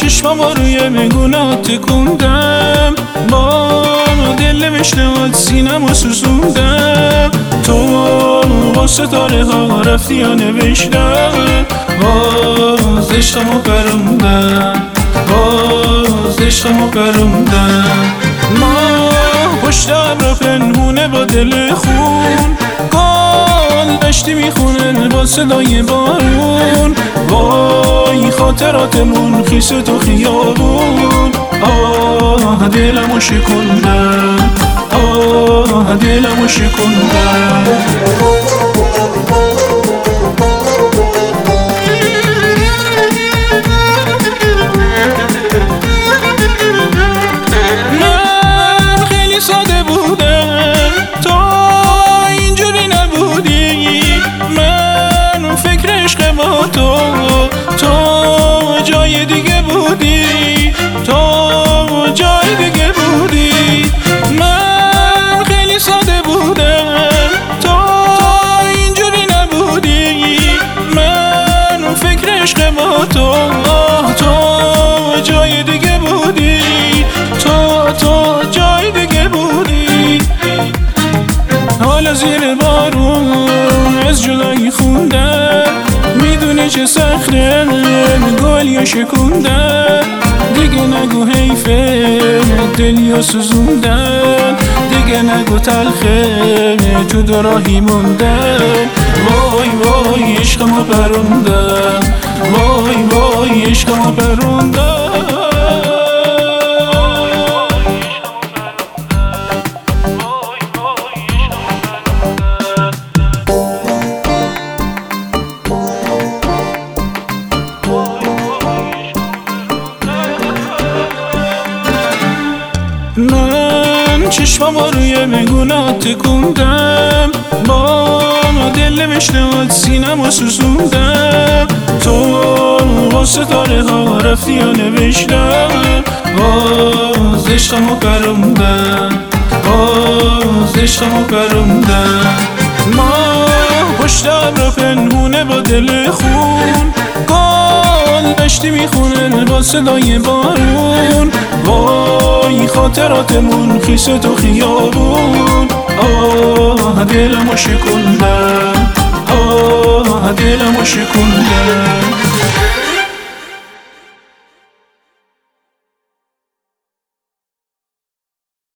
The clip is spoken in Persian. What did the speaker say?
چشمم روی میگونات تکوندم، با دل نوشته سینم و سوزوندم. تو با ستاره ها رفتی یا نوشتم، باز عشقمو پروندم، باز عشقمو پروندم. ما پشتم را پنهونه با دل خون، گل دشتی میخونه با صدای بارون. وای خاطراتمون خیس تو خیابون، آه دلمو شکندم، آه دلمو شکندم. ساده بودم تو اینجوری نبودی، من فکر عشق با تو جای دیگه بودی، تو جای دیگه بودی. من خیلی ساده بودم تو اینجوری نبودی، من فکر عشق با تو جای دیگه بودی، تو جای دیگه بودی. حالا زیر بارون از جدایی خوندم، میدونی چه سخته گلی شکوندن. دیگه نگو حیفه دلی سوزوندن، دیگه نگو تلخه تو دو راهی موندن. وای وای عشقمو پروندم، وای وای عشقمو پروندم. من چشمم روی میگونات تکوندم، با دل نوشته سینم و سوزوندم. تو با ستاره ها رفتی یا نوشتم، باز عشقمو پروندم، باز عشقمو پروندم. ما پشتم را پنهونه با دل خون، گل دشتی میخونه با صدای بارون. وای خاطراتمون خیس تو خیابون، آه دلمو شکندم، آه دلمو شکندم.